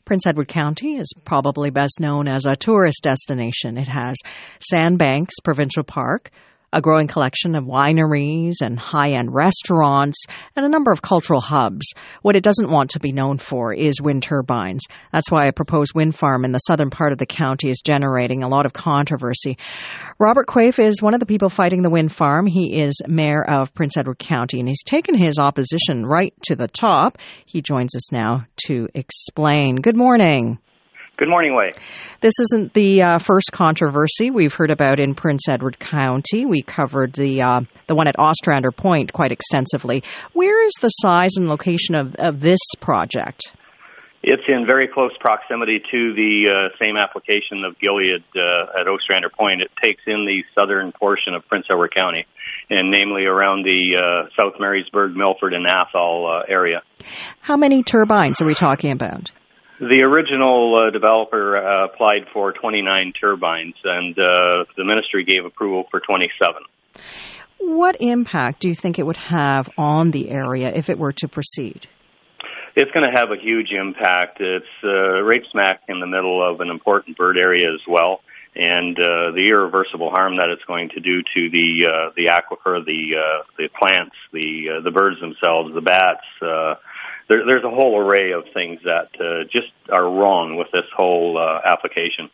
Prince Edward County is probably best known as a tourist destination. It has Sandbanks Provincial Park, a growing collection of wineries and high-end restaurants, and a number of cultural hubs. What it doesn't want to be known for is wind turbines. That's why a proposed wind farm in the southern part of the county is generating a lot of controversy. Robert Quaife is one of the people fighting the wind farm. He is mayor of Prince Edward County, and he's taken his opposition right to the top. He joins us now to explain. Good morning. Good morning, Wei. This isn't the first controversy we've heard about in Prince Edward County. We covered the one at Ostrander Point quite extensively. Where is the size and location of this project? It's in very close proximity to the same application of Gilead at Ostrander Point. It takes in the southern portion of Prince Edward County, and namely around the South Marysburg, Milford, and Athol area. How many turbines are we talking about? The original developer applied for 29 turbines, and the ministry gave approval for 27. What impact do you think it would have on the area if it were to proceed? It's going to have a huge impact. It's right smack in the middle of an important bird area as well, and the irreversible harm that it's going to do to the aquifer, the plants, the birds themselves, the bats. There's a whole array of things that just are wrong with this whole application.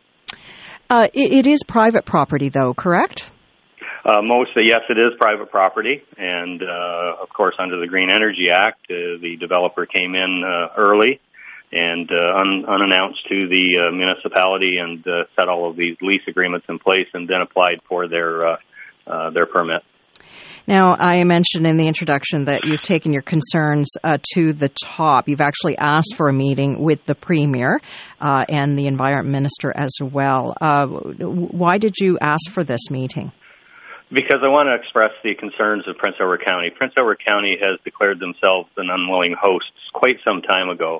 It is private property, though, correct? Yes, it is private property. And, of course, under the Green Energy Act, the developer came in early and unannounced to the municipality and set all of these lease agreements in place and then applied for their permit. Now, I mentioned in the introduction that you've taken your concerns to the top. You've actually asked for a meeting with the Premier and the Environment Minister as well. Why did you ask for this meeting? Because I want to express the concerns of Prince Edward County. Prince Edward County has declared themselves an unwilling host quite some time ago.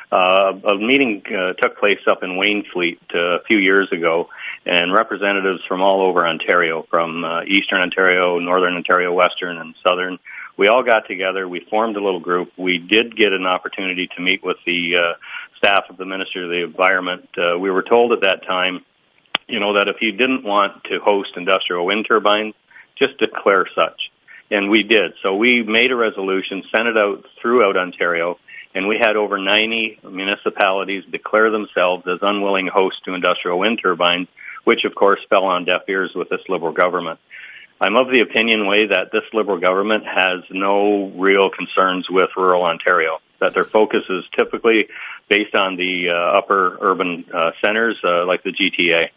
A meeting took place up in Wainfleet a few years ago, and representatives from all over Ontario, from Eastern Ontario, Northern Ontario, Western, and Southern, we all got together. We formed a little group. We did get an opportunity to meet with the staff of the Ministry of the Environment. We were told at that time, that if you didn't want to host industrial wind turbines, just declare such. And we did. So we made a resolution, sent it out throughout Ontario, and we had over 90 municipalities declare themselves as unwilling hosts to industrial wind turbines, which, of course, fell on deaf ears with this Liberal government. I'm of the opinion, Way, that this Liberal government has no real concerns with rural Ontario, that their focus is typically based on the upper urban centers like the GTA.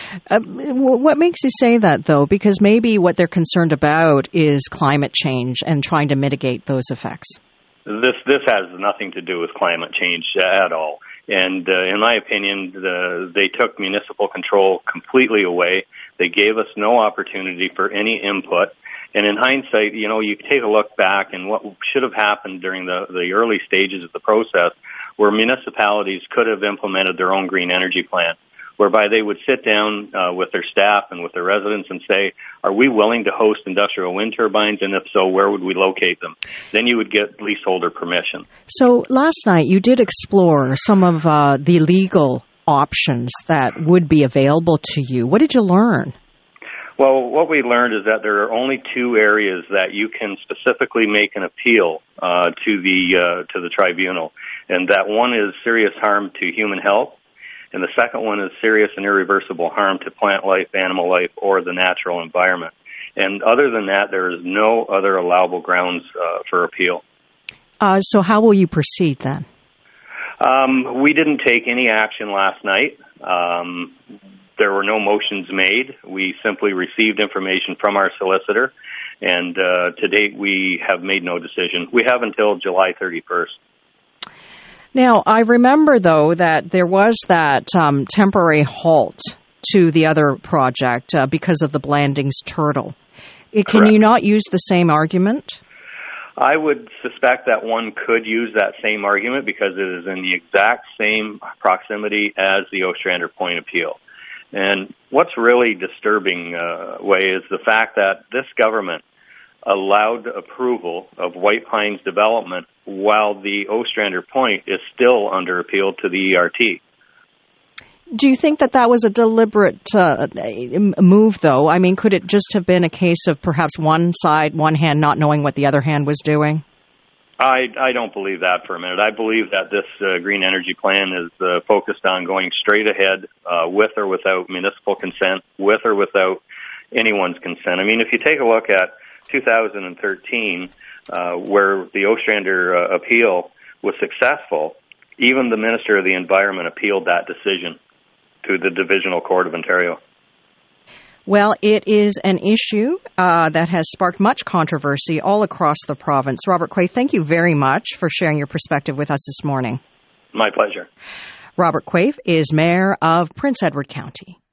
What makes you say that, though? Because maybe what they're concerned about is climate change and trying to mitigate those effects. This has nothing to do with climate change at all. And in my opinion, they took municipal control completely away. They gave us no opportunity for any input. And in hindsight, you take a look back and what should have happened during the early stages of the process, where municipalities could have implemented their own green energy plan, whereby they would sit down with their staff and with their residents and say, are we willing to host industrial wind turbines? And if so, where would we locate them? Then you would get leaseholder permission. So last night you did explore some of the legal options that would be available to you. What did you learn? Well, what we learned is that there are only two areas that you can specifically make an appeal to the tribunal, and that one is serious harm to human health, and the second one is serious and irreversible harm to plant life, animal life, or the natural environment. And other than that, there is no other allowable grounds for appeal. So how will you proceed then? We didn't take any action last night. There were no motions made. We simply received information from our solicitor, and to date we have made no decision. We have until July 31st. Now, I remember, though, that there was that temporary halt to the other project because of the Blandings turtle. Can you not use the same argument? I would suspect that one could use that same argument because it is in the exact same proximity as the Ostrander Point appeal. And what's really disturbing, Way, is the fact that this government allowed approval of White Pines development while the Ostrander Point is still under appeal to the ERT. Do you think that that was a deliberate move, though? I mean, could it just have been a case of perhaps one hand not knowing what the other hand was doing? I don't believe that for a minute. I believe that this green energy plan is focused on going straight ahead with or without municipal consent, with or without anyone's consent. I mean, if you take a look at 2013, where the Ostrander appeal was successful, even the Minister of the Environment appealed that decision to the Divisional Court of Ontario. Well, it is an issue that has sparked much controversy all across the province. Robert Quaife, thank you very much for sharing your perspective with us this morning. My pleasure. Robert Quaife is Mayor of Prince Edward County.